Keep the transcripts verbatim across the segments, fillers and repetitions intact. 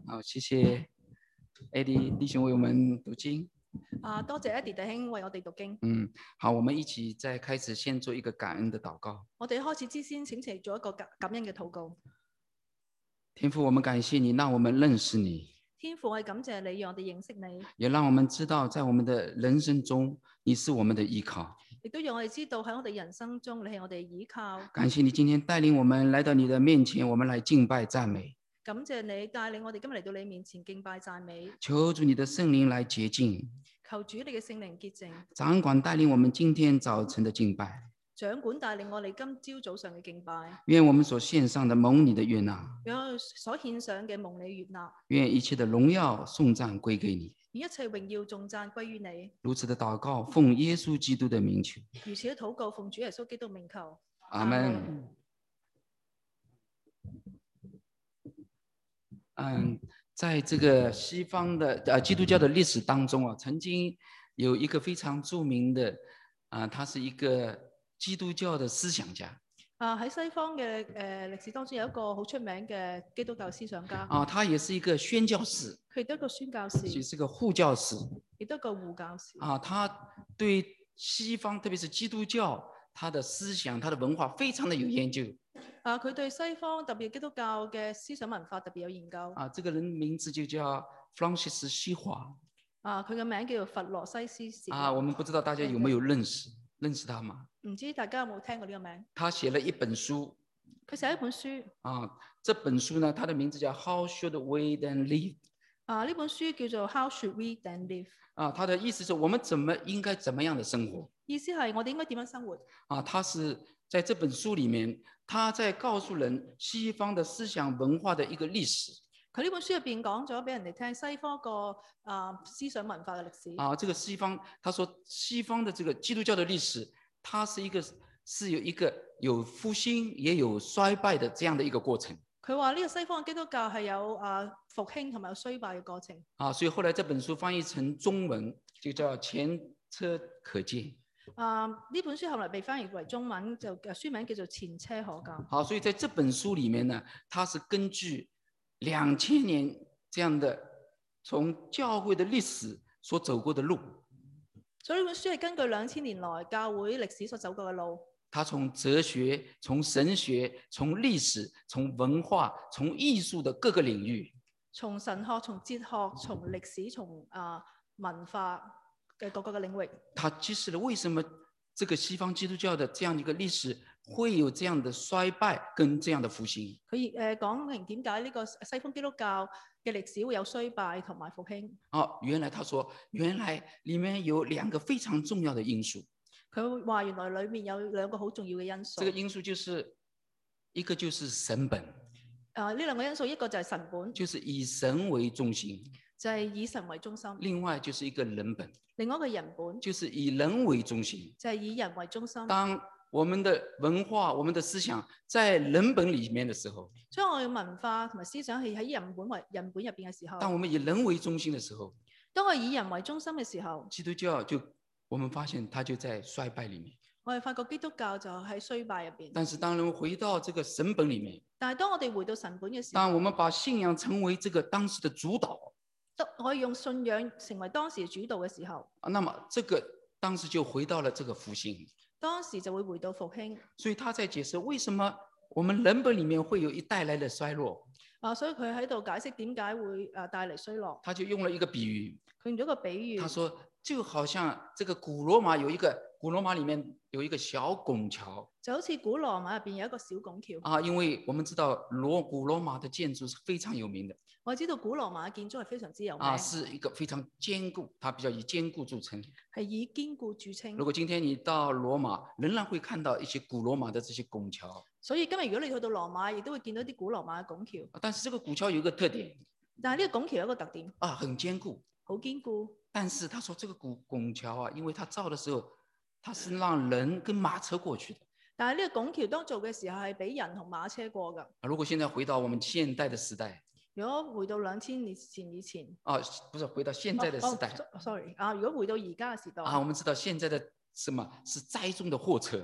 好，謝謝 Eddie 弟兄為我們讀經。 啊，多謝 Eddie 弟兄為我哋讀經。 嗯，好，我們一起再開始，先做一個感恩的禱告。 我哋開始之先，請齊做一個感感恩嘅禱告。 天父，我們感謝你，讓我們認識你。 天父，我係感謝你，讓我哋認識你， 也讓我們知道，在我們的人生中，你是我們的依靠。 亦都讓我哋知道喺我哋人生中，你係我哋依靠。 感謝你今天帶領我們來到你的面前，我們來敬拜讚美。 感謝你帶領我哋今日嚟到你面前敬拜讚美。 求主你的聖靈來潔淨， 求主你嘅聖靈潔淨， 掌管帶領我們今天早晨的敬拜。 掌管帶領我哋今朝早上嘅敬拜。 願我們所獻上的蒙你的悅納， 讓我所獻上嘅蒙你悅納。 願一切的榮耀頌讚歸給你。 願一切榮耀頌讚歸於你。 如此的禱告，奉耶穌基督的名求。 如此的禱告，奉主耶穌基督名求。 阿門。嗯，在這個西方的呃基督教的歷史當中啊，曾經有一個非常著名的啊、呃，他是一個基督教的思想家。 啊，喺西方嘅誒、呃、歷史當中有一個好出名嘅基督教思想家。 啊，他也是一個宣教士。 佢亦都一個宣教士。 也是一個護教士。 亦都一個護教士。 啊，他對西方，特別是基督教，他的思想、他的文化非常的有研究。 啊，佢對西方特別基督教嘅思想文化特別有研究。 啊，這個人名字就叫弗朗西斯西華。 啊，佢嘅名叫做弗洛西斯西華。啊， 我們不知道大家有沒有認識認識他嗎？ 唔知大家有冇聽過呢個名？ 他寫了一本書。 佢寫一本書。 啊，這本書呢，它的名字叫 How Should We Then Live？ 啊，呢本書叫做 How Should We Then Live？ 啊，它的意思是我們怎麼應該怎麼樣的生活？ 意思係我哋應該點樣生活？啊， 他是在這本書裏面，他在告訴人西方的思想文化的一個歷史。 佢呢本書入邊講咗俾人哋聽西方個啊思想文化嘅歷史。 啊，這個西方，他說西方的這個基督教的歷史，它是一個是有一個有復興也有衰敗的這樣的一個過程。 佢話呢個西方嘅基督教係有啊復興同埋有衰敗嘅過程。 啊，所以後來這本書翻譯成中文就叫前車可鑑。 啊，呢本書後來被翻譯為中文，就書名叫做前車可鑑。 好，所以在這本書裡面呢，它是根據兩千年這樣的從教會的歷史所走過的路。 所以呢本書係根據兩千年來教會歷史所走過嘅路。 他從哲學、從神學、從歷史、從文化、從藝術的各個領域， 從神學、從哲學、從歷史、從啊文化嘅各個嘅領域， 他揭示了為什麼這個西方基督教的這樣一個歷史會有這樣的衰敗跟這樣的復興。 佢誒講明點解呢個西方基督教嘅歷史會有衰敗同埋復興。 哦，原來他說，原來裡面有兩個非常重要的因素。 佢話原來裏面有兩個好重要嘅因素。 這個因素就是一個就是神本。 啊，呢兩個因素，一個就係神本， 就是以神為中心， 就係以神為中心。 另外就是一個人本， 另外一個人本， 就是以人為中心， 就係以人為中心。 當我們的文化、我們的思想在人本裡面的時候， 將我嘅文化同埋思想係喺人本為人本入邊嘅時候， 當我們以人為中心的時候， 當我以人為中心嘅時候， 基督教就我們發現它就在衰敗裡面。 我哋發覺基督教就喺衰敗入邊。 但是當人回到這個神本裡面， 但係當我哋回到神本嘅時候， 當我們把信仰成為這個當時的主導， 得可以用信仰成為當時嘅主導嘅時候， 那麼這個當時就回到了這個復興， 當時就會回到復興。 所以他在解釋為什麼我們人本裡面會有一帶來的衰落。 啊，所以佢喺度解釋點解會誒帶嚟衰落。 他就用了一個比喻， 佢用咗個比喻。 他說就好像這個古羅馬有一個古羅馬裡面有一個小拱橋， 就好似古羅馬入邊有一個小拱橋。 啊，因為我們知道羅古羅馬的建築是非常有名的。 我知道古羅馬嘅建築係非常之有名。 啊，是一個非常堅固，它比較以堅固著稱。 係以堅固著稱。 如果今天你到羅馬，仍然會看到一些古羅馬的這些拱橋。 所以今日如果你去到羅馬，亦都會見到啲古羅馬嘅拱橋。 但是這個拱橋有一個特點。 但係呢個拱橋有一個特點。 啊，很堅固。 好堅固。 但是他說這個拱拱橋啊，因為他造的時候，它是讓人跟馬車過去的。 但係呢個拱橋當做嘅時候係俾人同馬車過㗎。 如果現在回到我們現代的時代， 如果回到兩千年前以前， 啊，不是回到現在的時代。 哦、sorry 啊，如果回到而家嘅時代， 啊，我們知道現在的什麼是載重的貨車。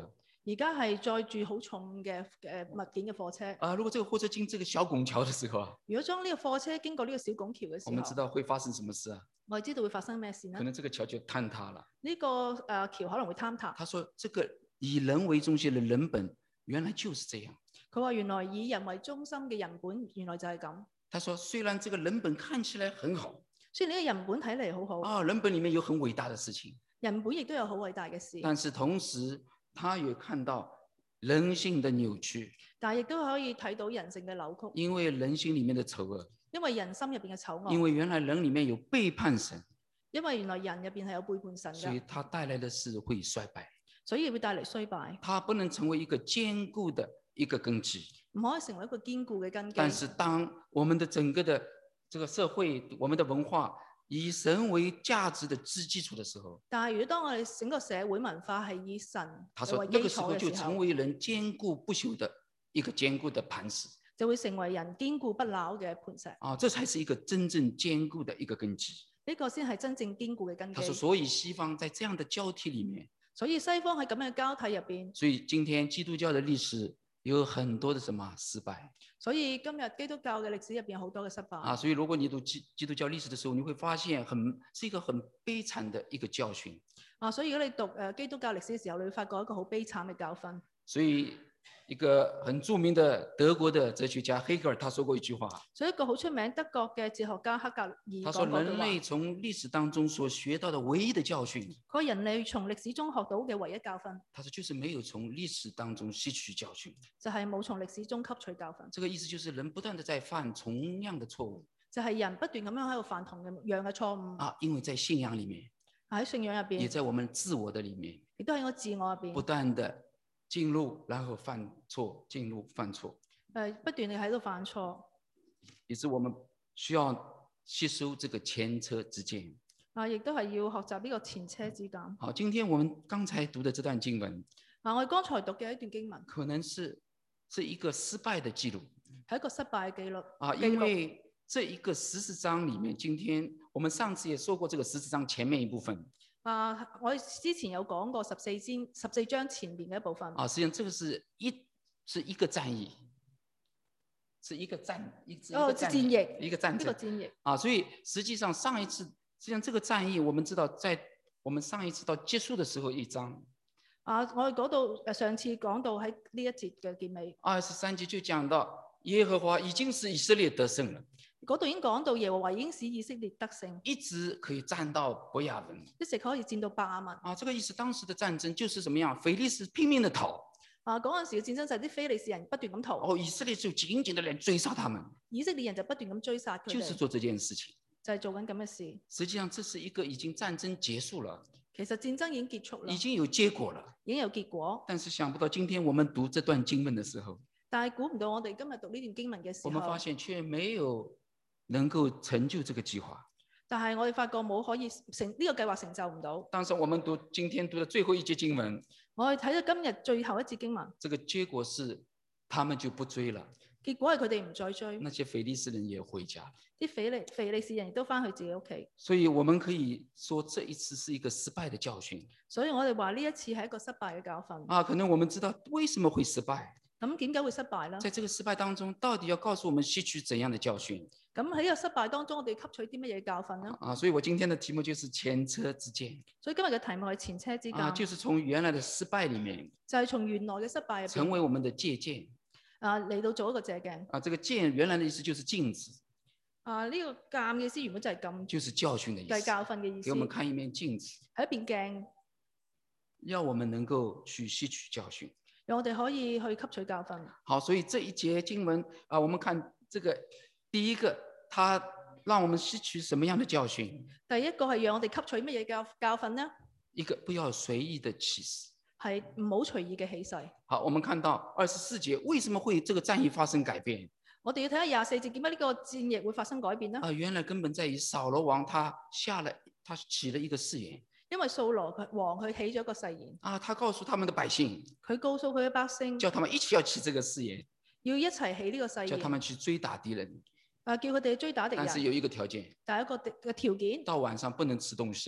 而家係載住好重嘅誒物件嘅貨車。 啊，如果這個貨車經這個小拱橋的時候啊， 如果將呢個貨車經過呢個小拱橋嘅時我們知候， 道會發生什麼事啊？ 我哋知道會發生咩事呢？ 可能這個橋就坍塌了。 呢、這個誒、呃、橋可能會坍塌。 他說：“這個以人為中心的人本原來就是這樣。” 佢話原來以人為中心嘅人本原來就係咁。 他說：“雖然這個人本看起來很好， 雖然呢個人本睇嚟好好， 啊，人本裡面有很偉大的事情， 人本亦都有好偉大嘅事， 但是同時他也看到人性的扭曲， 但係亦都可以睇到人性嘅扭曲， 因為人心裡面的醜惡， 因為人心入邊嘅醜惡， 因為原來人裡面有背叛神， 因為原來人入邊係有背叛神所以嘅， 他帶來的是會衰敗， 所以會帶嚟衰敗， 他不能成為一個堅固的一個根基。 唔可以成為一個堅固嘅根基。 但是當我們的整個的這個社會，我們的文化以神為價值的之基礎的時候， 但係如果當我哋整個社會文化係以神他說為基那個時候就礎嘅時候， 成為人堅固不朽的一個堅固的磐石就會成為人堅固不朽嘅磐石。 啊，這才是一個真正堅固的一個根基。 呢、這個先係真正堅固嘅根他說， 基。 所以西方在這樣的交替裡面， 所以西方喺咁樣嘅交替入邊， 所以今天基督教的歷史有很多的什麼失敗所以今日基督教嘅歷史入邊有好多嘅失敗。 啊，所以如果你讀基基督教歷史的時候，你會發現很是一個很悲慘的一個教訓啊，所以如果你讀誒基督教歷史嘅時候，你會發覺一個好悲慘嘅教訓。 所以一個很著名的德國的哲學家黑格爾他說過一句話， 所以一個好出名德國嘅哲學家黑格爾他說講過句話， 人類從歷史當中所學到的唯一的教訓， 佢話人類從歷史中學到嘅唯一教訓， 他說就是沒有從歷史當中吸取教訓， 就係冇從歷史中吸取教訓。 這個意思就是人不斷地在犯同樣的錯誤就係人不斷咁樣喺度犯同樣嘅錯誤。 啊，因為在信仰裡面， 喺信仰入邊， 也在我們自我的裡面， 亦都喺我自我入邊， 不斷地進入，然後犯錯，進入犯錯， 誒不斷地喺度犯錯， 也是我們需要吸收這個前車之鑑。 啊，亦都係要學習呢個前車之鑑。 好，今天我們剛才讀的這段經文， 啊，我哋剛才讀嘅一段經文， 可能是是一個失敗的記錄係一個失敗嘅記錄。 啊， 記錄因為這一個十四章裡面，今天我們上次也說過，這個十四章前面一部分啊，我之前有講過十四章十四章前面嘅一部分。 啊，實際上這個是一是一個戰役，是一個戰一個哦， 戰戰役， 一個戰爭呢個戰役啊，所以實際上上一次，實際上這個戰役，我們知道在我們上一次到結束的時候一章啊，我哋嗰度誒上次講到喺呢一節嘅結尾， 二十三節就講到耶和華已經使以色列得勝了， 嗰度已經講到耶和華已經使以色列得勝， 一直可以戰到伯亞文一直可以戰到伯亞文。 啊，這個意思當時的戰爭就是怎麼樣，非利士拼命的逃， 啊，嗰陣時嘅戰爭就係啲非利士人不斷咁逃， 哦，以色列就緊緊的來追殺他們， 以色列人就不斷咁追殺佢哋， 就是做這件事情。 就係做緊咁嘅事。 實際上這是一個已經戰爭結束了， 其實戰爭已經結束啦， 已經有結果了， 已經有結果， 但是想不到今天我們讀這段經文的時候， 但係估唔到我哋今日讀呢段經文嘅時我們發候， 現卻沒有能夠成就這個計劃。 但係我哋發覺冇可以成呢個計劃成就唔到。 當時我們讀今天讀的最後一節經文， 我哋睇到今日最後一節經文， 這個結果是他們就不追了， 結果係佢哋唔再追， 那些非利士人也回家了。 啲非利非利士人亦都翻去自己屋企。 所以我們可以說這一次是一個失敗的教訓所以我哋話呢一次係一個失敗嘅教訓。 啊，可能我們知道為什麼會失敗， 咁點解會失敗呢？ 在這個失敗當中，到底要告訴我們吸取怎樣的教訓咁喺呢個失敗當中，我哋吸取啲乜嘢教訓呢？ 啊？所以我今天的題目就是前車之鑑所以今日嘅題目係前車之鑑， 啊，就是從原來的失敗裡面就係從原來嘅失敗入邊成為我們的借鑑啊嚟到做一個借鏡。 啊。這個鑑原來的意思就是鏡子， 啊，呢個鑑嘅意思原本就係禁， 就是教訓的意思。 就係教訓嘅意思。 給我們看一面鏡子， 係一邊鏡， 要我們能夠去吸取教訓。 讓我哋可以去吸取教訓。 好，所以這一節經文啊，我們看這個第一個，它讓我們吸取什麼樣的教訓？ 第一個係讓我哋吸取乜嘢教教訓呢？ 一個不要隨意的起誓。 係唔好隨意嘅起誓。 好，我們看到二十四節，為什麼會這個戰役發生改變？ 我哋要睇下廿四節，點解呢個戰役會發生改變呢？ 啊，原來根本在於掃羅王他下了，他起了一個誓言。 因為掃羅佢王佢起咗一個誓言， 啊，他告訴他們的百姓， 佢告訴佢嘅百姓， 叫他們一起要起這個誓言， 要一齊起呢個誓言， 叫他們去追打敵人。 啊，叫佢哋追打敵人。 但是有一個條件， 第一個嘅條件， 到晚上不能吃東西。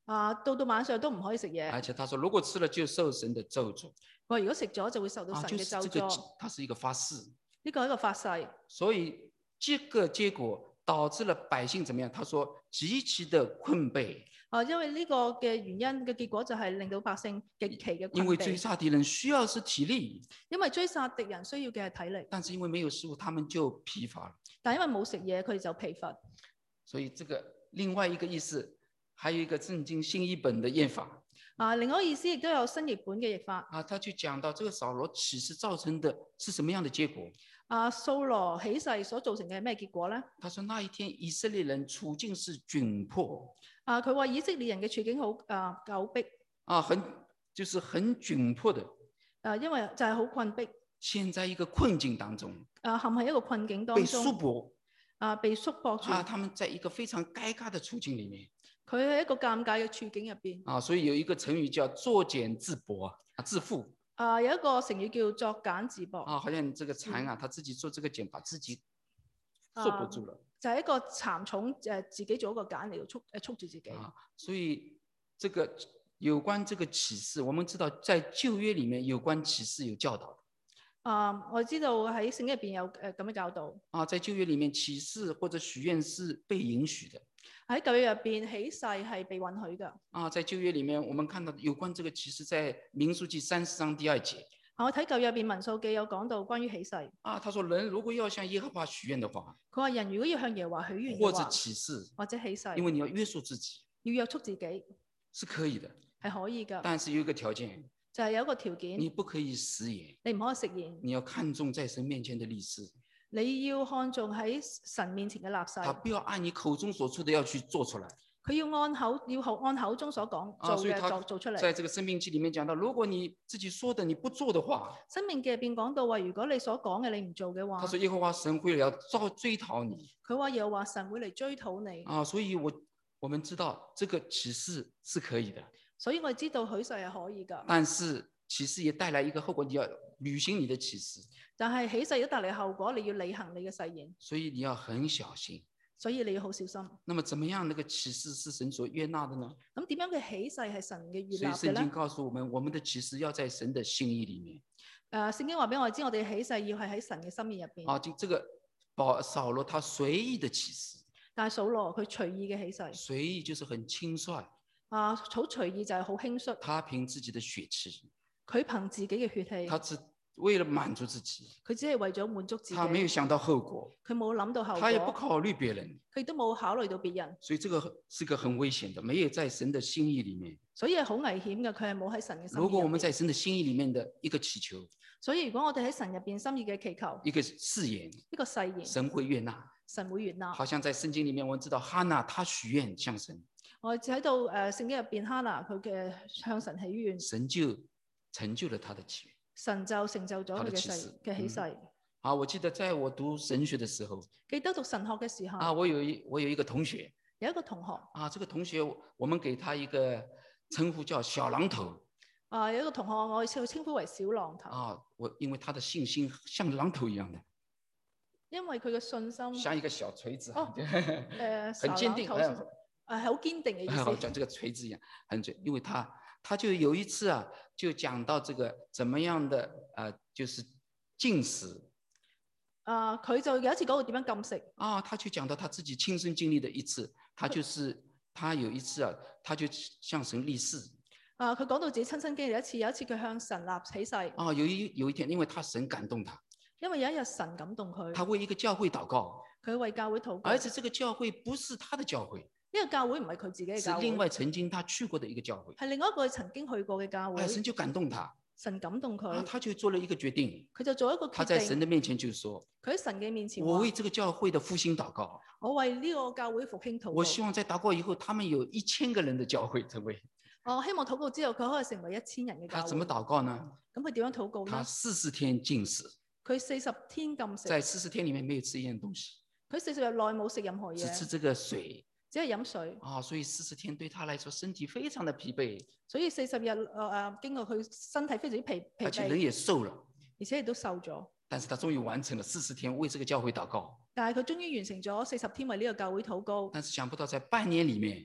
啊，到到晚上都唔可以食嘢。 而且他說如果吃了就受神的咒詛。 佢話如果食咗就會受到啊， 神嘅就是咒詛。 這個，它是一個發誓。 呢個係一個發誓。 所以這個結果導致了百姓怎麼樣？他說極其的困憊。 啊，因為呢個嘅原因嘅結果就係令到百姓極其嘅困憊。 因為追殺敵人需要是體力， 因為追殺敵人需要嘅係體力， 但是因為沒有食物，他們就疲乏了。 但因為冇食嘢，佢哋就疲乏。 所以這個另外一個意思，還有一個聖經新譯本的譯法。 啊，另外一個意思亦都有新譯本嘅譯法。 啊，他就講到這個掃羅起誓造成的是什麼樣的結果？ 啊，掃羅起誓所造成嘅係咩結果咧？ 他說那一天以色列人處境是窘迫。 啊，佢話以色列人嘅處境好啊窘迫。 啊，很就是很窘迫的。 啊，因為就係好困迫。 陷在一個困境當中。 啊，陷喺一個困境當中。 被束縛。 啊，被束縛住。 啊，他們在一個非常尷尬的處境裡面。 佢喺一個尷尬嘅處境入邊。 啊，所以有一個成語叫作繭自縛啊，自縛。 啊，有一個成語叫作繭自縛。 啊，好像這個蠶啊，他自己做這個繭，把自己束縛住了。 啊、就係、是、一個蠶蟲誒，自己做一個繭嚟到束誒束住自己。 啊，所以這個有關這個啟示，我們知道在舊約裡面有關啟示有教導。 啊，我知道喺聖經入邊有誒咁嘅教導。啊， 在舊約裡面啟示或者許願是被允許的。 喺舊約入邊起誓係被允許嘅。 啊，在舊約裡面，我們看到有關這個啟示，在民數記三十章第二節。 啊，我睇舊約入邊民數記有講到關於起誓。 啊，他說人如果要向耶和華許願的話， 佢話人如果要向耶和華許願或者啟示， 或者起誓， 因為你要約束自己， 要約束自己， 是可以的， 係可以㗎。 但是有一個條件， 就係、是、有一個條件， 你不可以食言， 你唔可以食言， 你要看重在神面前的立誓。 你要看重喺神面前嘅立誓。 他不要按你口中所出的要去做出來。 佢要按口要按口中所講做嘅做做出嚟。 在這個申命記裡面講到，如果你自己說的你不做的話， 申命記入邊講到話，如果你所講嘅你唔做嘅話， 他說耶和華神會嚟遭追討你。 佢話耶和華神會嚟追討你。 啊，所以我我們知道這個啟示是可以的。 所以我知道許誓係可以㗎。 但是啟示也帶來一個後果，你要履行你的啟示。 但係起誓都帶嚟後果，你要履行你嘅誓言。 所以你要很小心。 所以你要好小心。 那麼怎麼樣那個啟示是神所悅納的呢？ 咁點樣嘅起誓係神嘅悅納嘅咧？ 所以聖經告訴我們，我們的啟示要在神的心意裡面。 誒、呃，聖經話俾我哋知，我哋起誓要係喺神嘅心意入邊。 啊，就這個保掃羅他隨意的啟示。 但係掃羅佢隨意嘅起誓。 隨意就是很輕率。 啊，好隨意就係好輕率。 他憑自己的血氣。 佢憑自己嘅血氣。 他只為了滿足自己。 佢只係為咗滿足自己。 他沒有想到後果。 佢冇諗到後果。 他也不考慮別人。 佢都冇考慮到別人。 所以這個是個很危險的，沒有在神的心意裡面。 所以係好危險嘅，佢係冇喺神嘅心意。 如果我們在神的心意裡面的一個祈求。 所以如果我哋喺神入邊心意嘅祈求。 一個誓言。 一個誓言。 神會悅納。 神會悅納。 好像在聖經裡面，我們知道哈娜她許願向神。 我哋喺度誒聖經入邊，哈娜佢嘅向神許願。 神就成就了他的祈願。 神就成就咗佢嘅誓嘅起誓。 啊，我記得在我讀神學的時候， 記得讀神學嘅時候， 啊，我有一我有一個同學， 有一個同學， 啊，這個同學我們給他一個稱呼叫小榔頭， 啊，有一個同學我哋稱呼為小榔頭， 啊，我因為他的信心像榔頭一樣的， 因為佢嘅信心像一個小錘子， 哦，誒、呃， 很堅定， 誒，係好堅定嘅意思， 好像這個錘子一樣，很準，因為他他就有一次啊，就講到這個怎麼樣的，呃，就是禁食。 啊！佢就有一次講到點樣禁食啊，他就講到他自己親身經歷的一次，他就是他有一次啊，他就向神立誓。啊， 佢講到自己親身經歷一次，有一次佢向神立起誓。 啊，有一有一天，因為他神感動他， 因為有一日神感動佢， 他為一個教會禱告， 佢為教會禱告， 而且這個教會不是他的教會， 呢個教會唔係佢自己嘅教會， 是另外曾經他去過的一個教會， 係另外一個曾經去過嘅教會。 神就感動他。 神感動佢、 啊，他就做了一個決定。 佢就做一個決定。 他在神的面前就說： 佢喺神嘅面前， 我為這個教會的復興禱告。 我為呢個教會復興禱告。 我希望在禱告以後，他們有一千個人的教會成為。 我希望禱告之後，佢可以成為一千人嘅教會。 他怎麼禱告呢？ 咁佢點樣禱告呢？ 他四十天禁食。 佢四十天禁食。 在四十天裡面沒有吃一樣東西。 佢四十日內冇食任何嘢。 只吃這個水。 只係飲水。 啊，所以四十天對他來說身體非常的疲憊。 所以四十日誒誒，經過佢身體非常之疲疲憊。 而且人也瘦了。 而且亦都瘦咗。 但是他終於完成了四十天為這個教會禱告。 但係佢終於完成咗四十天為呢個教會禱告。 但是想不到在半年裡面。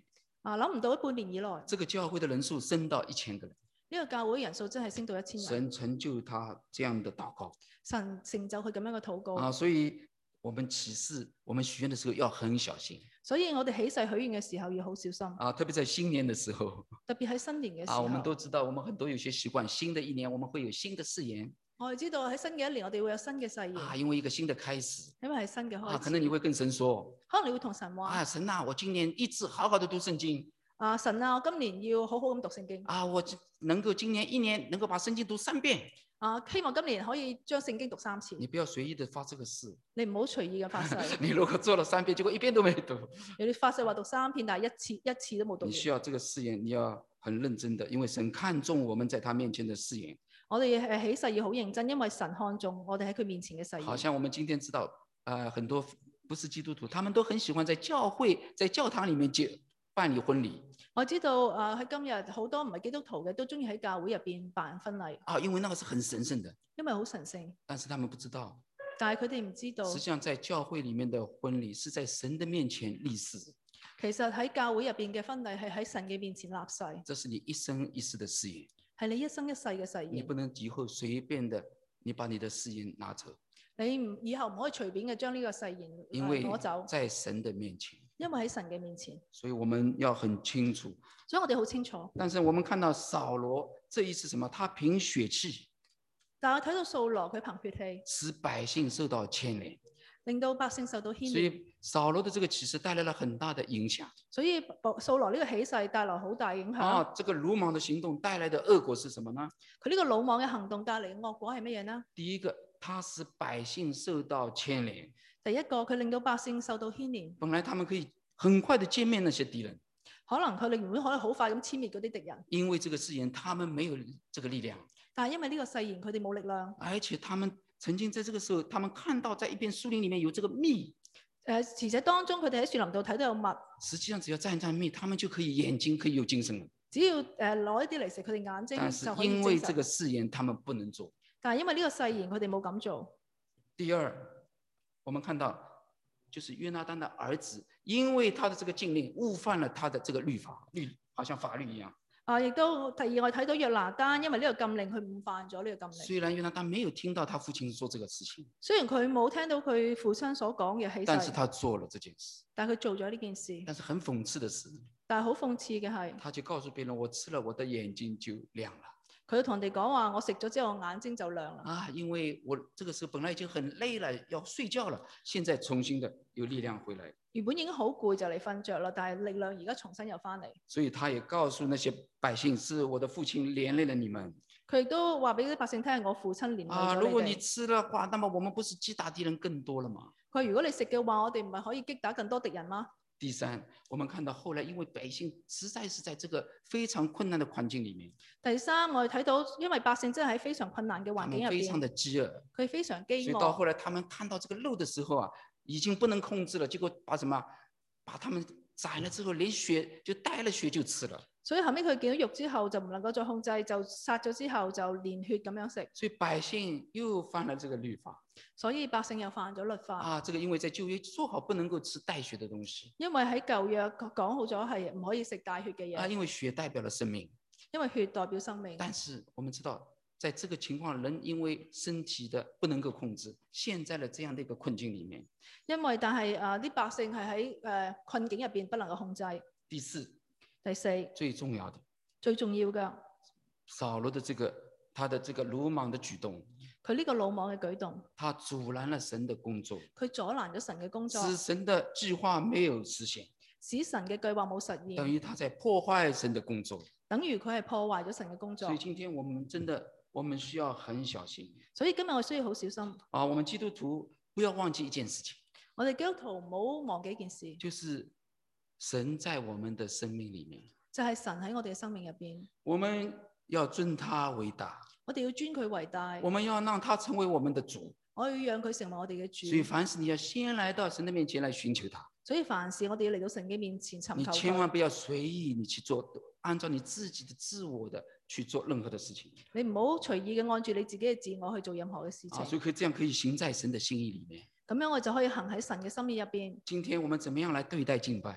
啊，諗唔到半年以來， 這個教會的人數升到一千個人， 呢個教會人數真係升到一千人。 神成就他這樣的禱告神成就佢咁樣嘅禱告。 啊，所以我們起誓，我們許願的時候要很小心所以我哋起誓許願嘅時候要好小心。 啊，特別在新年的時候特別喺新年嘅時啊， 候。 我們都知道，我們很多有些習慣，新的一年我們會有新的誓言我哋知道喺新嘅一年，我哋會有新嘅誓言。 啊，因為一個新的開始因為係新嘅開始。 啊，可能你會跟神說， 可能你會同神話啊，神啊，我今年一直好好的讀聖經。 啊，神啊，我今年要好好咁讀聖經。 啊，我能夠今年一年能夠把聖經讀三遍。 啊，希望今年可以將聖經讀三次。 你不要隨意的發這個誓。 你唔好隨意嘅發誓。 你如果做了三遍，結果一遍都沒讀。 你發誓話讀三遍，但係一次一次都冇讀完。 你需要這個誓言，你要很認真的，因為神看重我們在他面前的誓言。 我哋誒起誓要好認真，因為神看重我哋喺佢面前嘅誓言。 好像我們今天知道，呃，很多不是基督徒，他們都很喜歡在教會、在教堂裡面結辦理婚禮。 我知道誒喺今日好多唔係基督徒嘅都中意喺教會入邊辦婚禮。 啊，因為那個是很神聖的。 因為好神聖。 但是他們不知道。 但係佢哋唔知道。 實際上在教會裡面的婚禮是在神的面前立誓。 其實喺教會入邊嘅婚禮係喺神嘅面前立誓。 這是你一生一世的誓言。 係你一生一世嘅誓言。 你不能以後隨便的，你把你的誓言拿走。 你唔以後唔可以隨便嘅將呢個誓言攞走。 因為在神的面前。 因為喺神嘅面前。 所以我們要很清楚。 所以我哋好清楚。 但是我們看到掃羅，這一次什麼？他憑血氣。 但係我睇到掃羅佢憑血氣， 使百姓受到牽連， 令到百姓受到牽連。 所以掃羅的這個啟示帶來了很大的影響。 所以掃羅呢個起誓帶來好大影響。 啊，這個魯莽的行動帶來的惡果是什麼呢？ 佢呢個魯莽嘅行動帶嚟嘅惡果係乜嘢呢？ 第一個，他使百姓受到牽連。 第一個，佢令到百姓受到牽連。 本來他們可以很快的殲滅那些敵人， 可能佢哋原本可以好快咁殲滅嗰啲敵人。 因為這個誓言，他們沒有這個力量。 但係因為呢個誓言，佢哋冇力量。 而且他們曾經在這個時候，他們看到在一片樹林裡面有這個蜜。 誒，而且當中佢哋喺樹林度睇到有蜜。 實際上只要蘸蘸蜜，他們就可以眼睛可以有精神了。 只要誒攞一啲嚟食，佢哋眼睛就可以精神。 但是因為這個誓言，他們不能做。 但係因為呢個誓言，佢哋冇咁做。 第二，我們看到就是約拿單的兒子，因為他的這個禁令誤犯了他的這個律法，律好像法律一樣。 啊，亦都第二我睇到約拿單，因為呢個禁令佢誤犯咗呢個禁令。 雖然約拿單沒有聽到他父親做這個事情， 雖然佢冇聽到佢父親所講嘅起誓， 但是他做了這件事。 但係佢做咗呢件事。 但是很諷刺的是， 但係好諷刺嘅係， 他就告訴別人：我吃了，我的眼睛就亮了。 佢同人哋講話：我食咗之後，我眼睛就亮啦。 啊，因為我這個時候本來已經很累了，要睡覺了，現在重新的有力量回來。 原本已經好攰就嚟瞓着啦，但係力量而家重新又翻嚟。 所以他也告訴那些百姓：是我的父親連累了你們。 佢亦都話俾啲百姓聽：我父親連累咗你哋。 啊，如果你吃的話，那麼我們不是擊打敵人更多了嗎？ 佢話：如果你食嘅話，我哋唔係可以擊打更多敵人嗎？ 第三，我們看到後來，因為百姓實在是在這個非常困難的環境裏面。 第三，我哋睇到，因為百姓真係喺非常困難嘅環境入邊， 非常的飢餓， 佢非常飢餓。 所以到後來，他們看到這個肉的時候啊，已經不能控制了，結果把什麼，把他們斬了之後，連血就帶了血就吃了。 所以後尾佢見到肉之後就唔能夠再控制，就殺咗之後就連血咁樣食。 所以百姓又犯了這個律法。 所以百姓又犯咗律法。 啊，這個因為在舊約說好不能夠吃帶血的東西。 因為喺舊約講好咗係唔可以食帶血嘅嘢。 啊，因為血代表了生命。 因為血代表生命。 但是我們知道，在這個情況，人因為身體的不能夠控制，陷在了這樣的一個困境裡面。 因為但係啊，啲百姓係喺誒困境入邊不能夠控制。 第四。 第四， 最重要的， 最重要嘅， 掃羅的這個他的這個魯莽的舉動， 佢呢個魯莽嘅舉動， 他阻攔了神的工作， 佢阻攔咗神嘅工作， 使神的計劃沒有實現， 使神嘅計劃冇實現， 等於他在破壞神的工作， 等於佢係破壞咗神嘅工作。 所以今天我們真的，我們需要很小心。 所以今日我需要好小心。 啊，我們基督徒不要忘記一件事情， 我哋基督徒唔好忘記一件事， 就是神在我們的生命裡面， 就係神喺我哋嘅生命入邊， 我們要尊他為大， 我哋要尊佢為大， 我們要讓他成為我們的主， 我要讓佢成為我哋嘅主。 所以凡事你要先來到神的面前來尋求他， 所以凡事我哋要嚟到神嘅面前尋求佢。 你千萬不要隨意你去做，按照你自己的自我的去做任何的事情。 你唔好隨意嘅按住你自己嘅自我去做任何嘅事情。 啊，所以可以這樣可以行在神的心意裡面。 咁樣我就可以行喺神嘅心意入邊。 今天我們怎麼樣來對待敬拜？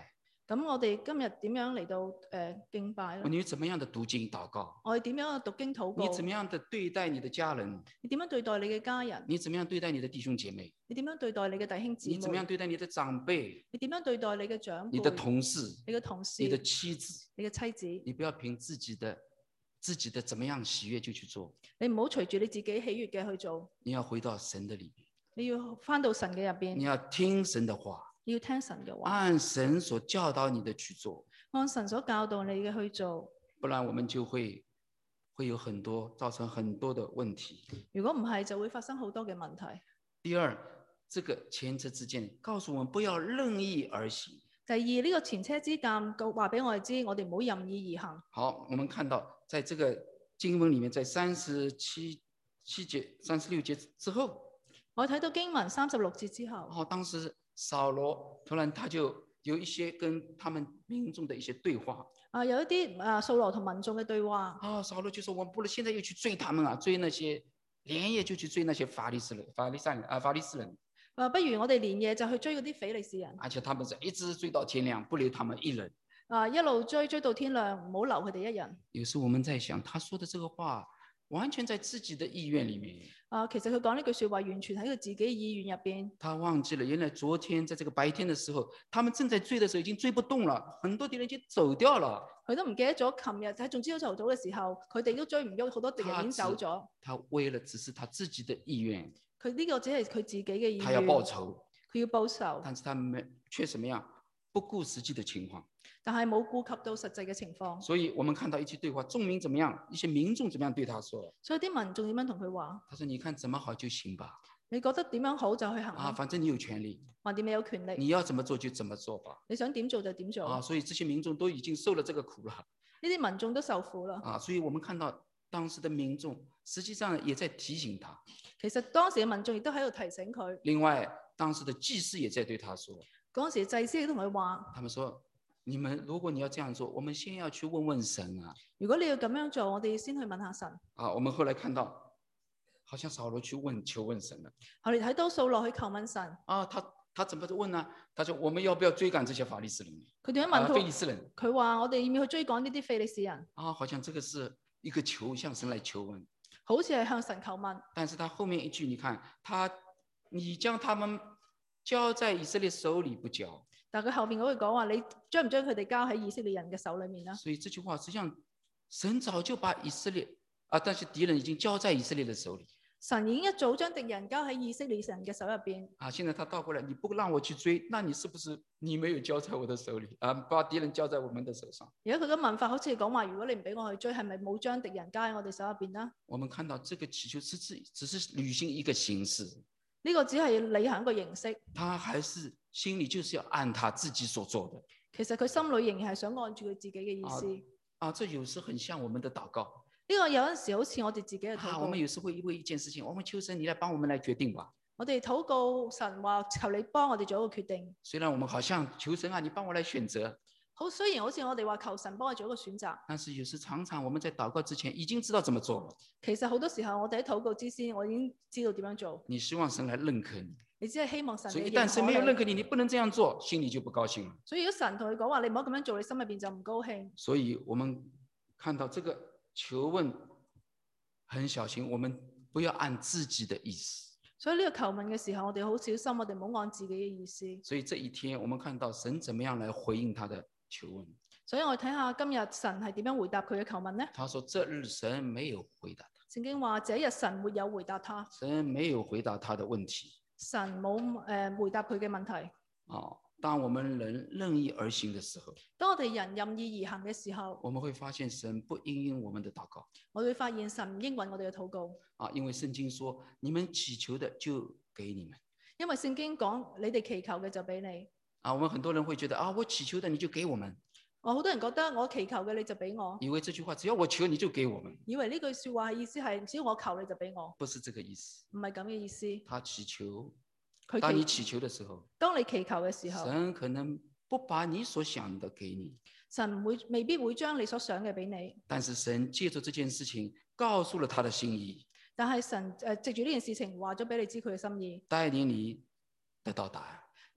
咁我哋今日點樣嚟到誒、呃、敬拜咧？ 你怎麼樣的讀經禱告？ 我哋點樣讀經禱告？ 你怎麼樣的對待你的家人？ 你點樣對待你嘅家人？ 你怎麼樣對待你的弟兄姐妹？ 你點樣對待你嘅弟兄姊妹？ 你怎麼樣對待你的長輩？ 你點樣對待你嘅長輩？ 你的同事？ 你嘅同事？ 你的妻子？ 你嘅妻子？ 你不要憑自己的自己的怎麼樣喜悅就去做。 你唔好隨住你自己喜悅嘅去做。 你要回到神的裏面。 你要翻到神嘅入邊。 你要聽神的話。 你要聽神嘅話。 按神所教導你的去做。 按神所教導你嘅去做。 不然我們就會會有很多造成很多的問題。 如果唔係，就會發生好多嘅問題。 第二，這個前車之鑑告訴我們不要任意而行。 第二，呢、這個前車之鑑話俾我哋知，我哋唔好任意而行。 好，我們看到在這個經文裏面，在三十七七節、三十六節之後， 我睇到經文三十六節之後， 哦，當時掃羅突然他就有一些跟他們民眾的一些對話。 啊，有一啲啊掃羅同民眾嘅對話。 啊，掃羅就說：我們不能現在又去追他們啊，追那些連夜就去追那些法利士人、法利賽人啊，法利士人。 啊，不如我哋連夜就去追嗰啲非利士人。 而且他們是一直追到天亮，不留他們一人。 啊，一路追追到天亮，唔好留佢哋一人。 有時我們在想，他說的這個話，完全在自己的意願裏面。 啊，其實佢講呢句說話，完全喺佢自己意願入邊。 他忘記了，原來昨天在這個白天的時候，他們正在追的時候，已經追不動了，很多敵人已經走掉了。 佢都唔記得咗，琴日喺仲朝頭早嘅時候，佢哋都追唔喐，好多敵人已經走咗。 他為了只是他自己的意願， 佢呢個只係佢自己嘅意願。 他要報仇， 佢要報仇， 但是他沒卻什麼樣，不顧實際的情況。 但係冇顧及到實際嘅情況。 所以我們看到一些對話，眾民怎麼樣，一些民眾怎麼樣對他說。 所以啲民眾點樣同佢話？ 他說：你看怎麼好就行吧。 你覺得點樣好就去行啊，反正你有權利。 橫掂你有權利。 你要怎麼做就怎麼做吧。 你想點做就點做。 啊，所以這些民眾都已經受了這個苦了。 呢啲民眾都受苦啦。 啊，所以我們看到當時的民眾實際上也在提醒他。 其實當時嘅民眾亦都喺度提醒佢。 另外，當時的祭司也在對他說。 嗰時祭司亦都同佢話。 他們說：你們如果你要這樣做，我們先要去問問神啊。 如果你要咁樣做，我哋先去問下神。 啊，我們後來看到，好像掃羅去問求問神了。 我哋睇到掃羅去求問神。 啊，他他怎麼問呢？他說：我們要不要追趕這些法利士人？ 佢點樣問佢？ 非利士人。 佢話：我哋要唔要去追趕呢啲非利士人？ 啊，好像這個是一個求，向神來求問。 好似係向神求問。 但是他後面一句，你看他，你將他們交在以色列手裏不交。 但係佢後邊嗰句講話，你將唔將佢哋交喺以色列人嘅手裏面呢？ 所以這句話實際上，神早就把以色列啊，但是敵人已經交在以色列的手裏。 神已經一早將敵人交喺以色列人嘅手入邊。 啊，現在他倒過來，你不讓我去追，那你是不是你沒有交在我的手裏啊？把敵人交在我們的手上。 而家佢嘅問法好似講話，如果你唔俾我去追，係咪冇將敵人交喺我哋手入邊呢？ 我們看到這個祈求只是只是履行一個形式。 呢個只係履行一個形式。 他還是心裏就是要按他自己所做的。 其實佢心裏仍然係想按住佢自己嘅意思。 啊，啊，這有時很像我們的禱告。 呢個有陣時好似我哋自己嘅禱告。 啊，我們有時會因為一件事情，我們求神，你來幫我們來決定吧。 我哋禱告神話，求你幫我哋做一個決定。 雖然我們好像求神啊，你幫我來選擇。 好，雖然好似我哋話求神幫我做一個選擇， 但是有時常常我們在禱告之前已經知道怎麼做了。 其實好多時候我哋喺禱告之前，我已經知道點樣做。 你希望神來認可你， 你只係希望神。 所以一旦神沒有認可你，你不能這樣做，心裏就不高興了。 所以如果神同佢講話，你唔好咁樣做，你心入邊就唔高興。 所以我們看到這個求問很小心，我們不要按自己的意思。 所以呢個求問嘅時候，我哋好小心，我哋唔好按自己嘅意思。 所以這一天，我們看到神怎麼樣來回應他的求問。 所以我哋睇下今日神係點樣回答佢嘅求問呢？ 他說：這日神沒有回答他。 聖經話：這日神沒有回答他。 神沒有回答他的問題。 神冇誒、呃、回答佢嘅問題。 哦，當我們人任意而行的時候， 當我哋人任意而行嘅時候， 我們會發現神不應允我們的禱告。 我會發現神唔應允我哋嘅禱告。 啊，因為聖經說：你們祈求的就給你們。 因為聖經講：你哋祈求嘅就俾你。 啊，我們很多人會覺得啊，我祈求的你就給我們。 我好多人覺得我祈求嘅你就俾我， 以為這句話只要我求你就給我們， 以為呢句說話嘅意思係只要我求你就俾我， 不是這個意思， 唔係咁嘅意思。 他祈求， 佢當你祈求的時候， 當你祈求嘅時候， 神可能不把你所想的給你， 神唔會未必會將你所想嘅俾你， 但是神借助這件事情告訴了他的心意， 但係神誒藉住呢件事情話咗俾你知佢嘅心意， 帶領你得到答案，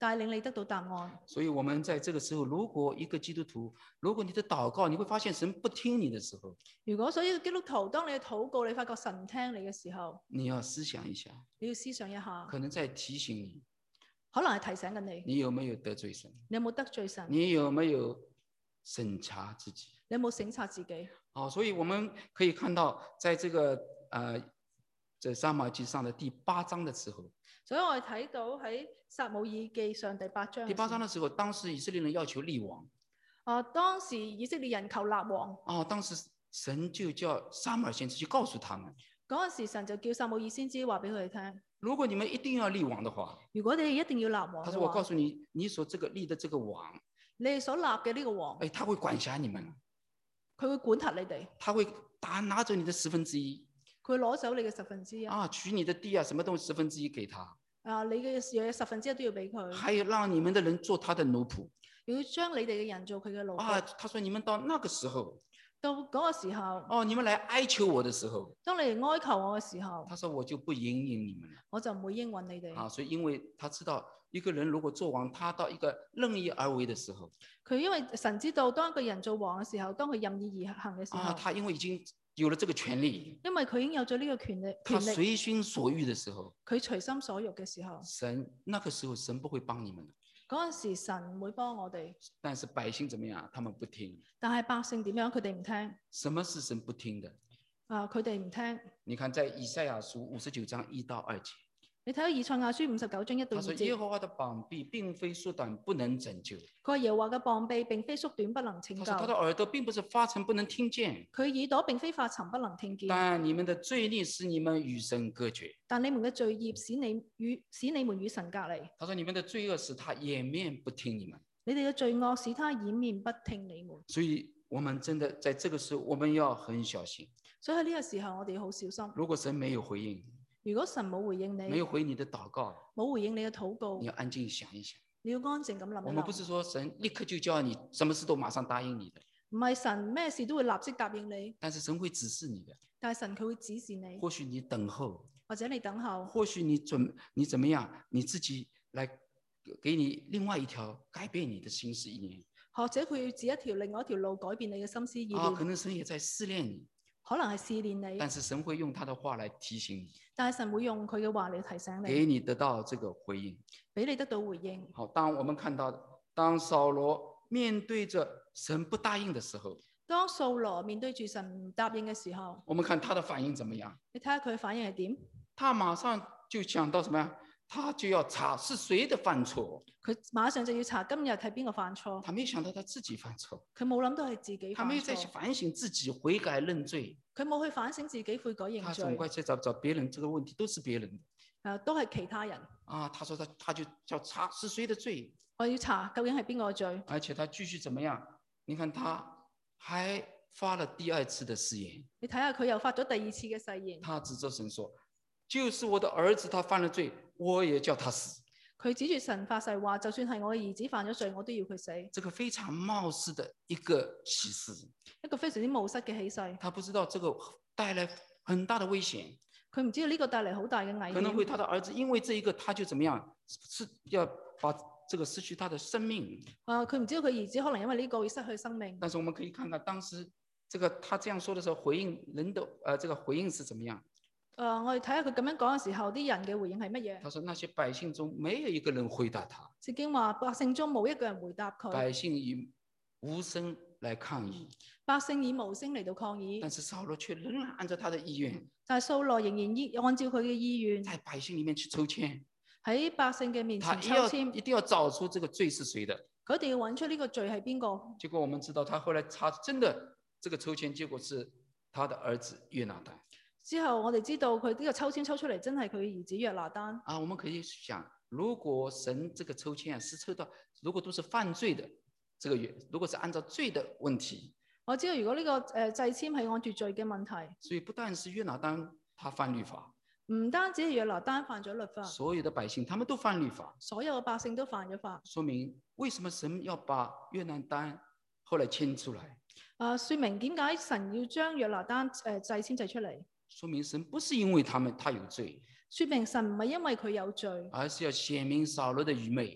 帶領你得到答案。 所以我們在這個時候，如果一個基督徒，如果你的禱告，你會發現神不聽你的時候， 如果所以基督徒，當你嘅禱告，你發覺神唔聽你嘅時候， 你要思想一下， 你要思想一下， 可能在提醒你， 可能係提醒緊你， 你有沒有得罪神？ 你有冇得罪神？ 你有沒有審查自己？ 你有冇省察自己？ 哦，所以我們可以看到，在這個呃，這撒母耳記上的第八章的時候， 所以我哋睇到喺撒母耳記上第八章。 第八章的時候，當時以色列人要求立王。 啊，當時以色列人求立王。 哦，當時神就叫撒母耳先知去告訴他們。 嗰陣時神就叫撒母耳先知話俾佢哋聽： 如果你們一定要立王的話， 如果你哋一定要立王， 他說：我告訴你，你所這個立的這個王， 你哋所立嘅呢個王， 哎，他會管轄你們， 佢會管轄你哋， 他會打拿走你的十分之一， 佢攞走你嘅十分之一， 啊，取你的地啊，什麼東西十分之一給他， 啊，你嘅嘢十分之一都要俾佢， 還有讓你們的人做他的奴僕， 要將你哋嘅人做佢嘅奴僕。 啊，他說你們到那個時候， 到嗰個時候， 哦，你們來哀求我的時候， 當你嚟哀求我嘅時候， 他說我就不應允你們了， 我就唔會應允你哋。 啊，所以因為他知道一個人如果做王，他到一個任意而為的時候， 佢因為神知道，當一個人做王嘅時候，當佢任意而行嘅時候， 啊，他因為已經有了這個權利， 因為佢已經有咗呢個權力， 他權力， 隨心所欲的時候， 佢隨心所欲嘅時候， 神那個時候神不會幫你們的， 嗰陣時神唔會幫我哋。 但是百姓怎麼樣？他們不聽。 但係百姓點樣？佢哋唔聽。 什麼是神不聽的？ 啊，佢哋唔聽。 你看在以賽亞書五十九章一到二節， 你睇到以賽亞書五十九章一到二他說耶節， 和華的膀臂並非縮短不能拯救， 佢話耶和華嘅膀臂並非縮短不能拯救， 他說他的耳朵並不是發沉不能聽見， 佢耳朵並非發沉不能聽見， 但你們的罪孽使你們與神隔絕。 但你們嘅罪孽使你與使你們與神隔離。 他說你們的罪惡使他掩面不聽你們， 你哋嘅罪惡使他掩面不聽你們。 所以我們真的在這個時候我們要很小心。 所以喺呢個時候我哋要好小心。 如果神沒有回應， 如果神冇回應你， 沒有回你的禱告， 冇回應你嘅禱告， 你要安靜想一想。 你要安靜咁諗一我們不是諗。 說神立刻就叫你什麼事都馬上答應你的， 唔係神咩事都會立即答應你， 但是神會指示你的。 但係神佢會指示你， 或許你等候， 或者你等候， 或許你準你怎麼樣，你自己來給你另外一條改變你的心思意念。 或者佢要指一條另外一條路改變你嘅心思意念。 啊，可能神也在試煉你， 可能係試煉你， 但是神會用他的話來提醒你， 但係神會用佢嘅話嚟提醒給你， 你得到這個回應。 俾你得到回應。 好，當我們看到當掃羅面對着神不答應的時候， 當掃羅面對住神唔答應嘅時候， 我們看他的反應怎麼樣？ 你睇下佢嘅反應係點？ 他馬上就想到什麼呀？他就要查是誰的犯錯， 佢馬上就要查今日係邊個犯錯。 他沒想到他自己犯錯， 佢冇諗到係自己犯他沒有再去錯， 反省自己悔改認罪， 佢冇去反省自己悔改認他罪。 總歸去找找別人，這個問題都是別人的。 誒，都係其他人。 啊，他說他他就叫查是誰的罪， 我要查究竟係邊個嘅罪， 而且他繼續怎麼樣？你看他還發了第二次的誓言， 你睇下佢又發咗第二次嘅誓言。 他指着神說：就是我的兒子他犯了罪，我也叫他死。 佢指住神發誓話，就算係我嘅兒子犯咗罪，我都要佢死。 這個非常冒失的一個啟示， 一個非常之冒失嘅起誓。 他不知道這個帶來很大的危險， 佢唔知道呢個帶嚟好大嘅危可能會險。 他的兒子因為這一個他就怎麼樣，是要把這個失去他的生命。 啊，佢唔知道佢兒子可能因為呢個會失去生命。 但是我們可以看看當時這個他這樣說的時候，回應人的呃這個回應是怎麼樣？ 誒、呃，我哋睇下佢咁樣講嘅時候，啲人嘅回應係乜嘢？ 他說那些百姓中沒有一個人回答他， 聖經話百姓中冇一個人回答佢， 百姓以無聲來抗議， 百姓以無聲嚟到抗議， 但是掃羅卻仍然按照他的意願， 但係掃羅仍然依按照佢嘅意願在百姓裏面去抽籤， 喺百姓嘅面他前抽籤， 一要一定要找出這個罪是誰的。 佢一定要揾出呢個罪係邊個。 結果我們知道，他後來查真的這個抽籤結果是他的兒子約拿單。 之後我哋知道佢呢個抽籤抽出嚟真係佢兒子約拿單。 啊，我們可以想，如果神這個抽籤啊是抽到，如果都是犯罪的，這個月如果是按照罪的問題， 我知道如果呢、這個誒掣籤係按住罪嘅問題， 所以不但是約拿單他犯律法， 唔單止係約拿單犯咗律法， 所有的百姓他們都犯律法， 所有嘅百姓都犯咗法。 說明為什麼神要把約拿單後來籤出來？ 啊，說明點解神要將約拿單誒掣籤製出嚟？ 說明神不是因為他們他有罪， 說明神唔係因為佢有罪， 而是要顯明掃羅的愚昧，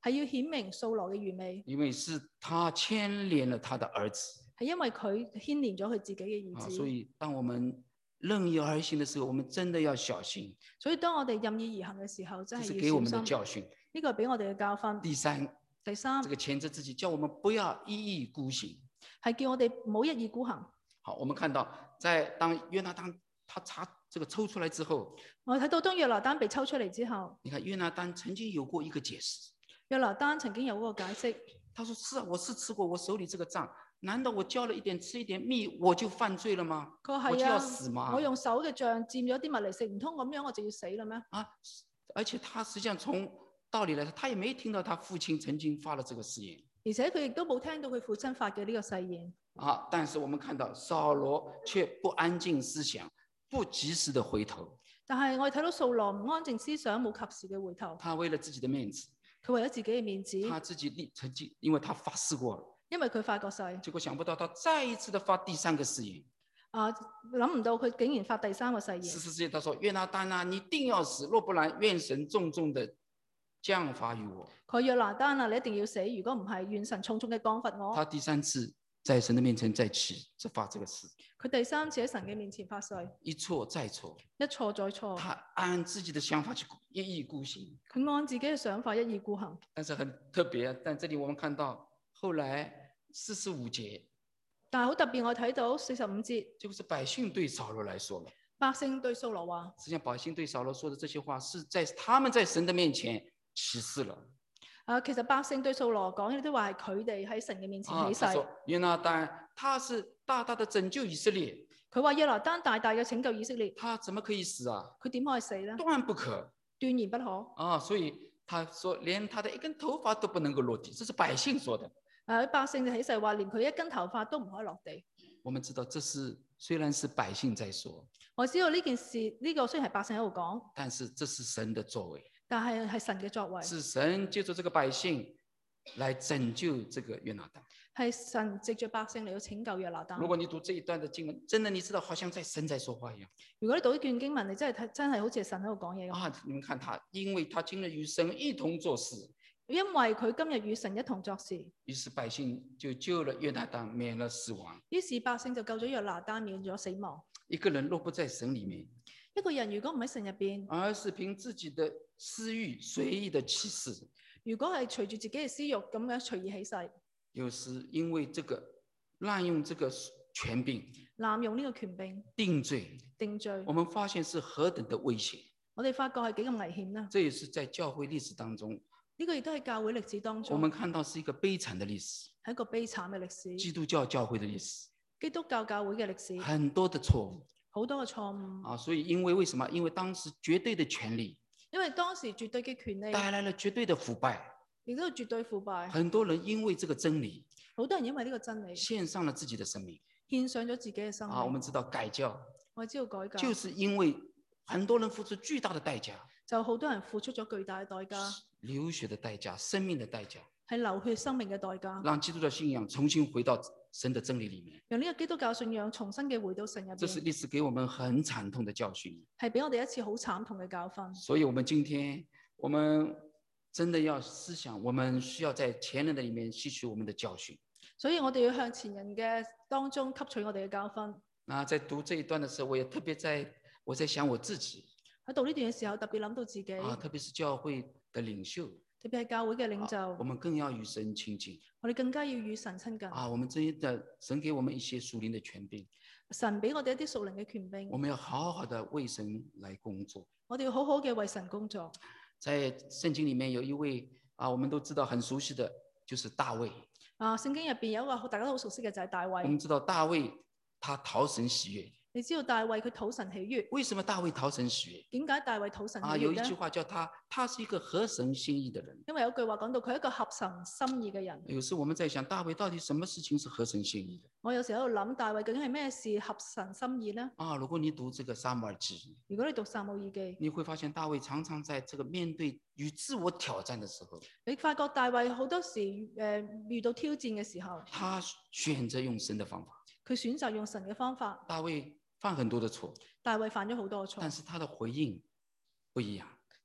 係要顯明掃羅嘅愚昧， 因為是他牽連了他的兒子係因為佢牽連咗佢自己嘅兒啊， 子。 所以當我們任意而行的時候，我們真的要小心， 所以當我哋任意而行嘅時候，真這是係給我們的要小心。 教訓。 呢個係俾我哋嘅教訓。 第三， 第三這個前置自己叫我們不要一意孤行。 係叫我哋唔好一意孤行。 好，我們看到在當約拿單他查這個抽出來之後， 我睇到當約拿單被抽出嚟之後， 你看約拿單曾經有過一個解釋， 約拿單曾經有嗰個解釋。 他說：是啊，我是吃過我手裏這個賬，難道我交了一點吃一點蜜我就犯罪了嗎？ 佢話我就要係啊， 死嗎？ 我用手嘅醬佔咗啲物嚟食，唔通咁樣我就要死啦咩？ 啊，而且他實際上從道理來說，他也沒聽到他父親曾經發了這個誓言， 而且佢亦都冇聽到佢父親發嘅呢個誓言。 啊，但是我們看到掃羅卻不安靜思想，不及時的回頭， 但係我哋睇到掃羅唔安靜思想，冇及時嘅回頭。 他為了自己的面子， 佢為咗自己嘅面子， 他自己立曾經，因為他發誓過了， 因為佢發過誓。 結果想不到他再一次的發第三個誓言。 啊，諗唔到佢竟然發第三個誓言。 四十節他說：約拿單啊，你定要死，若不然，願神重重的降罰於我。 佢約拿單啊，你一定要死，如果唔係，願神重重嘅降罰我。 他第三次在神的面前再起，再發這個誓， 佢第三次喺神嘅面前發誓， 一錯再錯， 一錯再錯。 他按自己的想法去一意孤行。 佢按自己嘅想法一意孤行。 但是很特別，但這裡我們看到後來四十五節， 但係好特別，我睇到四十五節， 就是百姓對掃羅來說了。 百姓對掃羅話， 實際上百姓對掃羅說的這些話，是在他們在神的面前起誓了。 啊，其實百姓對掃羅講呢啲話係佢哋喺神嘅面前啊， 起誓。 他說約拿單他是大大的拯救以色列， 佢話約拿單大大嘅拯救以色列， 他怎麼可以死啊？ 佢點可以死呢？ 斷不可斷然不可。 啊！所以他說連他的一根頭髮都不能夠落地，這是百姓說的。 誒，百姓就起誓話，連佢一根頭髮都唔可以落地。 我們知道這是雖然是百姓在說， 我知道呢件事呢、這個雖然係百姓喺度講， 但是這是神的作為， 但係係神嘅作為， 是神借助這個百姓來拯救這個約拿單。 係神藉着百姓嚟到拯救約拿單。 如果你讀這一段的經文，真的你知道好像在神在說話一樣如果你讀呢段經文，你真係睇真係好似係神喺度講嘢咁。 啊！你們看他，因為他今日與神一同做事， 因為佢今日與神一同作事， 於是百姓就救了約拿單，免了死亡。 於是百姓就救咗約拿單，免咗死亡。 一個人若不在神裡面， 一個人如果唔喺神入邊， 而是憑自己的私欲隨意的起誓， 如果係隨住自己嘅私欲咁樣隨意起誓， 有時因為這個濫用這個權柄濫用呢個權柄定罪， 定罪， 我們發現是何等的危險。 我哋發覺係幾咁危險呢？ 這也是在教會歷史當中， 呢個亦都係教會歷史當我中， 們看到是一個悲慘的歷史， 係一個悲慘嘅歷史， 基督教教會的歷史， 基督教教會嘅歷史， 很多的錯誤好多嘅錯誤。 啊。所以因為為什麼？因為當時絕對的權力因為當時絕對嘅權利帶來了絕對的腐敗， 亦都係絕對腐敗， 很多人因為這個真理好多人因為呢個真理獻上了自己的生命獻上咗自己嘅生命。 啊。我們知道改教我知道改革就是因為很多人付出巨大的代價， 就好多人付出咗巨大嘅代價， 流血的代價、生命的代價， 係流血生命嘅代價， 讓基督教信仰重新回到神的真理裡面。 讓呢個基督教信仰重新嘅回到神入這是邊， 歷史給我們很慘痛的教訓。 係俾我哋一次好慘痛嘅教訓。 所以，我們今天我們真的要思想，我們需要在前人的裡面吸取我們的教訓。 所以我哋要向前人嘅當中吸取我哋嘅教訓。 那在讀這一段的時候，我也特別在我在想我自己喺讀呢段嘅時候，特別諗到自己， 啊，特別是教會的領袖， 特別係教會嘅領袖， 啊我們更要與神親近我哋更加要與神親近。 啊。我們真的神給我們一些屬靈的權柄， 神俾我哋一啲屬靈嘅權柄我，們要好好的為神來工作。 我哋要好好嘅為神工作。 在聖經裡面有一位啊，我們都知道很熟悉的，就是大衛。 啊，聖經入邊有一個大家都好熟悉嘅就係大我衛。 們知道大衛他討神喜悅， 你知道大衛佢討神喜悅， 為什麼大衛討神喜悅？ 點解大衛討神喜啊，有悅咧？ 一句話叫他，他是一個合神心意的人。 因為有句話講到佢係一個合神心意嘅人。 有時我們在想，大衛到底什麼事情是合神心意的？ 我有時喺度諗，大衛究竟係咩事合神心意呢？ 啊，如果你讀這個撒母耳記， 如果你讀撒母耳記， 你會發現大衛常常在這個面對與自我挑戰的時候， 你發覺大衛好多時誒、呃、遇到挑戰嘅時候， 他選擇用神的方法。 佢選擇用神嘅方法。 大衛犯很多的錯， 大衛犯咗好多嘅錯， 但是他的回應不一樣。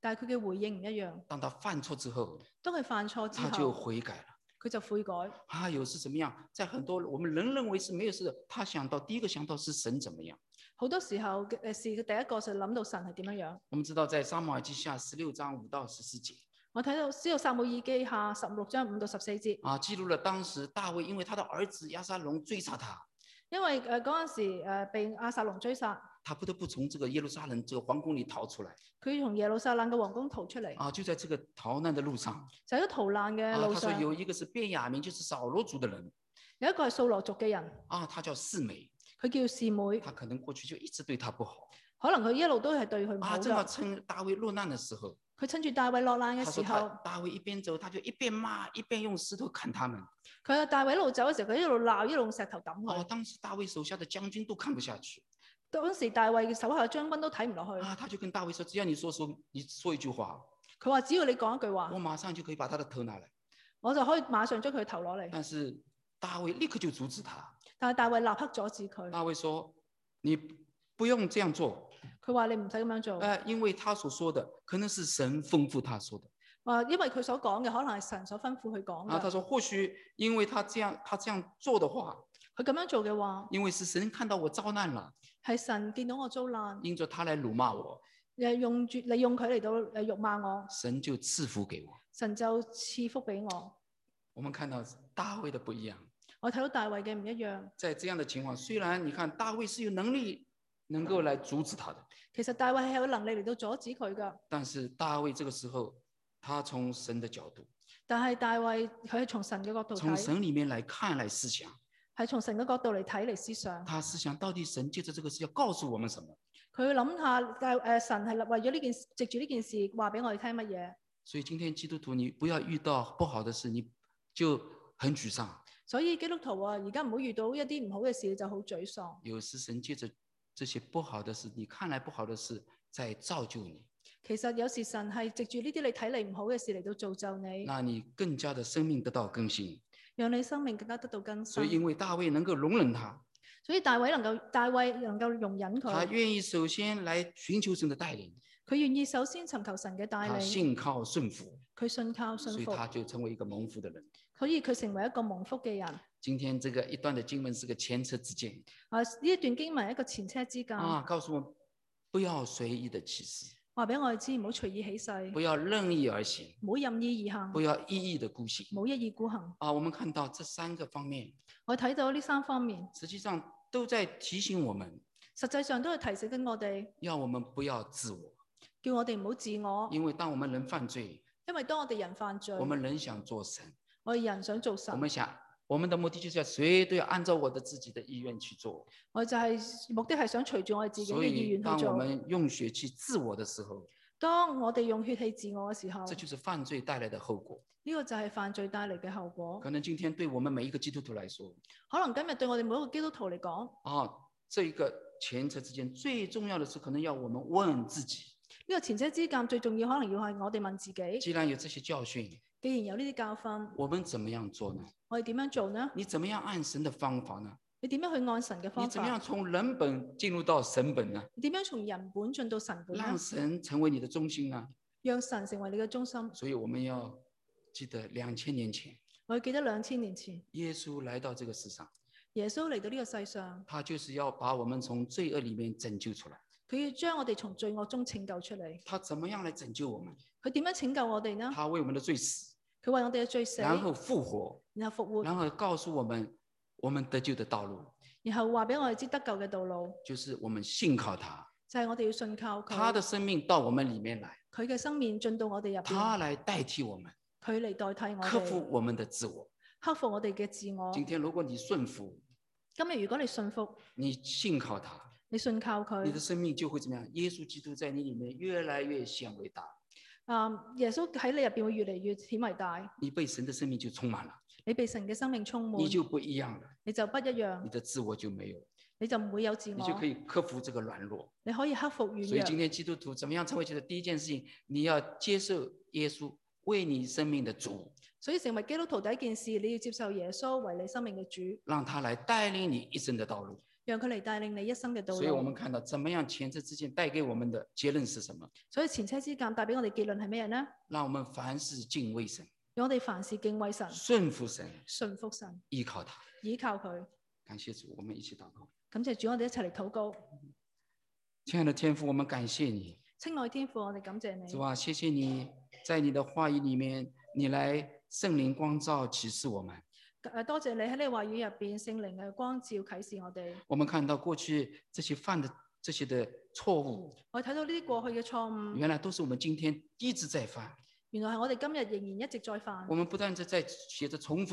但係佢嘅回應唔一樣。 當他犯錯之後， 當佢犯錯之他就後， 悔改了。 佢就悔改。 還有是怎麼樣？在很多我們人認為是沒有事的，他想到第一個想到是神怎麼樣。 好多時候嘅誒事嘅第一個就諗到神係點樣樣。 我們知道在撒母耳記下十六章五到十四節， 我睇到知道撒母耳記下十六章五到十四節， 啊，記錄了當時大衛因為他的兒子押沙龍追殺他， 因為誒嗰陣時誒被押撒龍追殺， 他不得不從這個耶路撒冷這個皇宮裏逃出來。 佢從耶路撒冷嘅皇宮逃出嚟， 啊，就在這個逃難的路上， 就喺逃難嘅啊， 路上， 他說有一個是便雅憫，就是掃羅族的人， 有一個係掃羅族嘅人， 啊，他叫示每， 佢叫示每， 他可能過去就一直對他不好， 可能佢一路都係對佢唔啊， 好正好㗎。 趁大衛落難的時候， 佢趁住大衛落難嘅他說他時候， 大衛一邊走，他就一邊罵，一邊用石頭砍他們。 佢喺大衛一路走嘅時候，佢一路鬧，一路用石頭抌哦， 佢。 當時大衛手下的將軍都看不下去， 當時大衛手下嘅將軍都睇唔落去， 啊，他就跟大衛說：只要你說說，你說一句話， 佢話只要你講一句話我，馬上就可以把他的頭拿來。 我就可以馬上將佢頭攞嚟。 但是大衛立刻就阻止他。 但係大衛立刻阻止佢， 大衛說：你不用這樣做， 佢話你唔使咁樣做。 呃，因為他所說的可能是神吩咐他說的。 話因為佢所講嘅可能係神所吩咐佢講啊，他嘅。 說或許因為他這樣，他這樣做的話， 佢咁樣做嘅話， 因為是神看到我遭難了， 係神見到我遭難， 因着他來辱罵我， 誒用住利用佢嚟到誒辱罵我， 神就賜福給我。 神就賜福俾我。 我們看到大衛的不一樣， 我睇到大衛嘅唔一樣。 在這樣的情況，雖然你看大衛是有能力能夠來阻止他的， 其實大衛係有能力嚟到阻止佢噶， 但是大衛這個時候，他從神的角度， 但係大衛佢係從神嘅角度從睇， 神裡面來看來思想， 係從神嘅角度嚟睇嚟思想。 他思想到底神借着這個事要告訴我們什麼？ 佢諗下，但誒神係為咗呢件事，藉住呢件事話俾我哋聽乜嘢？ 所以今天基督徒，你不要遇到不好的事，你就很沮喪。 所以基督徒啊，而家唔好遇到一啲唔好嘅事你就好沮喪。 有時神借着這些不好的事，你看來不好的事，在造就你。 其實有時神係藉住呢啲你睇嚟唔好嘅事嚟到造就你， 那你更加的生命得到更新。 讓你生命更加得到更新。 所以因為大衛能夠容忍他， 所以大衛能夠大衛能夠容忍他佢， 願意首先來尋求神的帶領， 佢願意首先尋求神嘅帶他領， 信靠順服， 佢信靠所以信服， 他就成為一個蒙福的人。 所以佢成為一個蒙福嘅人。 今天這個一段的經文是個前車之鑑啊，呢一段經文係一個前車之鑑， 啊，告訴我們不要隨意的起誓， 話俾我哋知唔好隨意起誓， 不要任意而行， 唔好任意而行， 不要一意的孤行。 唔好一意孤行。 啊，我們看到這三個方面， 我睇到呢三方面， 實際上都在提醒我們， 實際上都係提醒緊我哋， 要我們不要自我。 叫我哋唔好自我， 因為當我們人犯罪， 因為當我哋人犯罪， 我們人想做神， 我哋人想做神我，們想我們的目的就是要誰都要按照我的自己的意願去做。 我就係目的係想隨住我哋自己所嘅意以當我願去做。 們用血去自我的時候， 當我哋用血氣自我嘅時候， 這就是犯罪帶來的後果。 呢個就係犯罪帶嚟嘅後果。 可能今天對我們每一個基督徒來說， 可能今日對我哋每一個基督徒嚟講， 啊，這一個前車之鑑最重要的是，可能要我們問自己， 呢個前車之鑑最重要，可能要係我哋問自己， 既然有這些教訓， 既然有呢啲教訓， 我們怎麼樣做呢？ 我哋點樣做呢？ 你怎麼樣按神的方法呢？ 你點樣去按神嘅你方怎麼樣法？ 從人本進入到神本呢？ 你點樣從人本進到神本讓呢？ 神成為你的中心呢？ 讓神成為你嘅中心。 所以我們要記得兩千年前， 我記得兩千年前， 耶穌來到這個世上， 耶穌嚟到呢個世上， 他就是要把我們從罪惡裏面拯救出來。 佢要將我哋從罪惡中拯救出嚟。 他怎麼樣來拯救我們？ 佢點樣拯救我哋呢？ 他為我們的罪死， 佢為我哋嘅罪死， 然後復活， 然後復活， 然後告訴我們我們得救的道路， 然後話俾我哋知得救嘅道路， 就是我們信靠他， 就係我哋要信靠他的佢， 生命到我們裏面來， 佢嘅生命進到我哋入邊， 他來代替我們， 佢嚟代替我克服哋， 我們的自我。 克服我哋嘅自我。 今天如果你順服， 今日如果你信服， 你信靠他， 你信靠佢， 你的生命就會怎麼樣？耶穌基督在你裏面越來越顯為大， 啊，耶穌喺你入邊會越嚟越顯為大， 你被神的生命就充滿了， 你被神嘅生命充滿， 你就不一樣了， 你就不一樣你，的自我就沒有， 你就唔會有自我， 你就可以克服這個軟弱。 你可以克服軟弱。 所以今天基督徒怎麼樣成為基督徒？第一件事情，你要接受耶穌為你生命的主， 所以成為基督徒第一件事，你要接受耶穌為你生命嘅主， 讓他來帶領你一生的道路。 讓佢嚟帶領你一生嘅道所以我們路。 看到怎麼樣前車之鑑帶給我們的結論是什麼？ 所以前車之鑑帶俾我哋結論係咩呢？ 讓我們凡事敬畏神， 讓我哋凡事敬畏神， 順服神， 順服神， 依靠他。 倚靠佢。 感謝主，我們一起禱告。 感謝主，我哋一齊嚟禱告。 親愛的天父，我們感謝你。 親愛天父，我哋感謝你。 主啊，謝謝你在你的話語裏面，你來聖靈光照啟示我們。 誒，多謝你喺呢個話語入邊，聖靈嘅光照啟示我哋。 我們看到過去這些犯的這些的錯誤， 我睇到呢啲過去嘅錯誤， 原來都是我們今天一直在犯。 原來係我哋今日仍然一直在犯。 我們不斷地在學着重複